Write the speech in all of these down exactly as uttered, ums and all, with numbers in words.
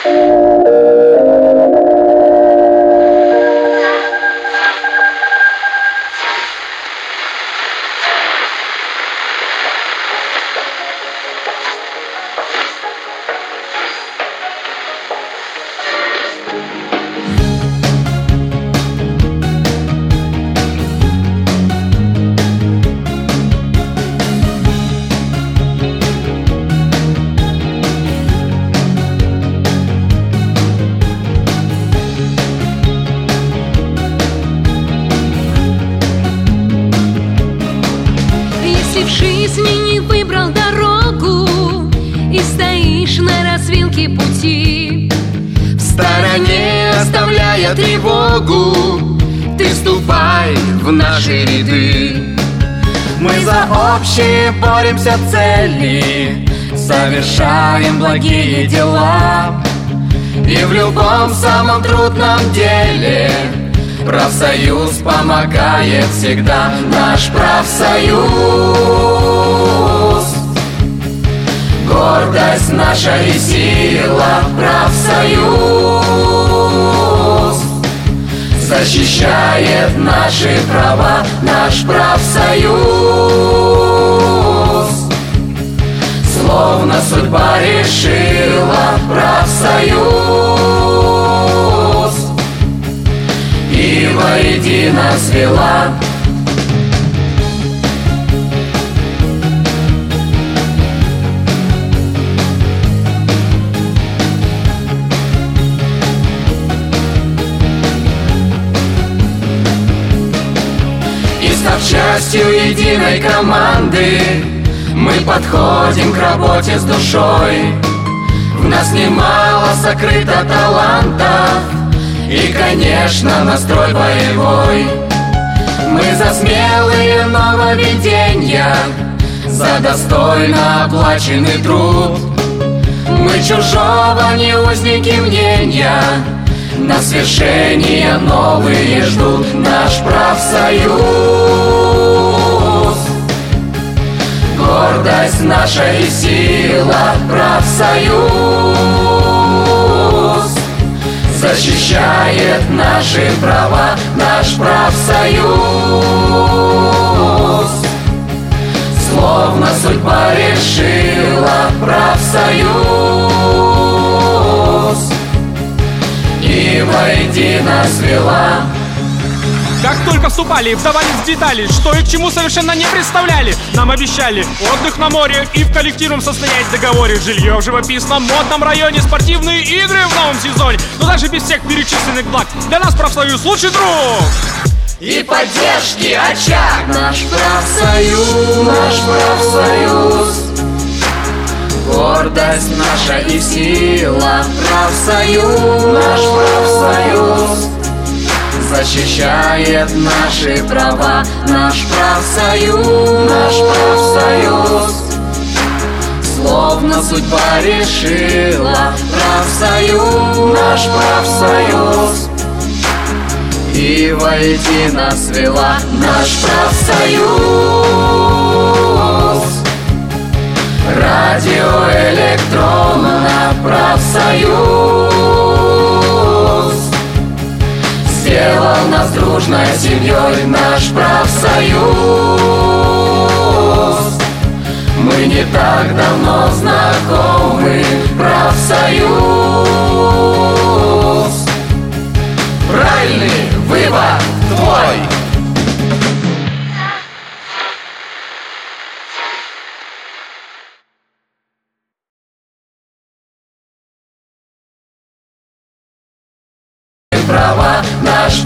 В жизни не выбрал дорогу и стоишь на развилке пути, в стороне оставляя тревогу, ты вступай в наши ряды. Мы за общие боремся цели, совершаем благие дела, и в любом самом трудном деле профсоюз помогает всегда. Наш профсоюз, гордость наша и сила. Профсоюз защищает наши права. Наш профсоюз, словно судьба решила. Профсоюз и воедино свела. И став частью единой команды, мы подходим к работе с душой. В нас немало сокрыто талантов и, конечно, настрой боевой. Мы за смелые нововведения, за достойно оплаченный труд. Мы чужого не узники мнения, на свершения новые ждут. Наш профсоюз, гордость наша и сила. Профсоюз защищает наши права. Наш профсоюз, словно судьба решила. Профсоюз и воедино свела. Как только вступали, вдавались в детали, что и к чему совершенно не представляли. Нам обещали отдых на море и в коллективном состоянии договоре, жилье в живописном модном районе, спортивные игры в новом сезоне. Но даже без всех перечисленных благ для нас профсоюз лучший друг и поддержки очаг. Наш профсоюз, наш профсоюз, гордость наша и сила. Профсоюз, наш профсоюз защищает наши права. Наш профсоюз, наш профсоюз, словно судьба решила. Профсоюз, наш профсоюз и воедино свела. Наш профсоюз радиоэлектронно. Профсоюз сделал нас дружной семьей. Наш профсоюз, мы не так давно знакомы. Профсоюз, правильный выбор твой. Права. Наш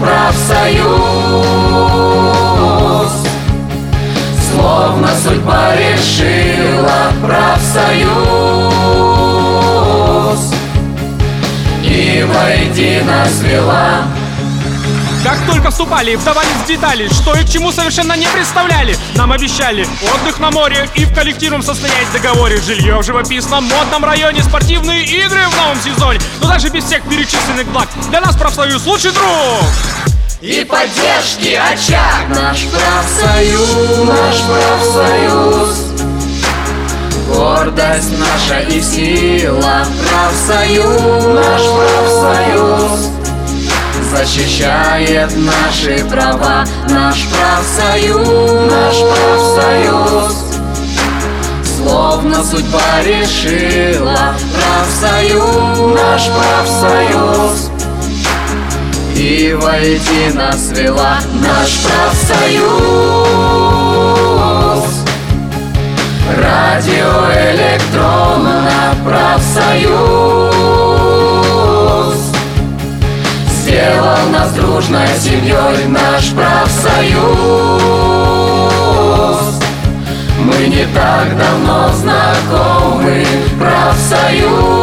профсоюз, словно судьба решила. Профсоюз и воедино свела. Как только вступали, вдавались в детали, что и к чему совершенно не представляли. Нам обещали отдых на море и в коллективном состоянии договоре, жилье в живописном модном районе, спортивные игры в новом сезоне. Но даже без всех перечисленных благ для нас профсоюз лучший друг и поддержки очаг. Наш профсоюз, наш профсоюз, гордость наша и сила. Профсоюз, наш профсоюз защищает наши права. Наш профсоюз, наш профсоюз словно судьба решила. Профсоюз, наш профсоюз и воедино свела. Наш профсоюз радиоэлектронно. Профсоюз сделал нас дружной семьей. Наш профсоюз, мы не так давно знакомы. Профсоюз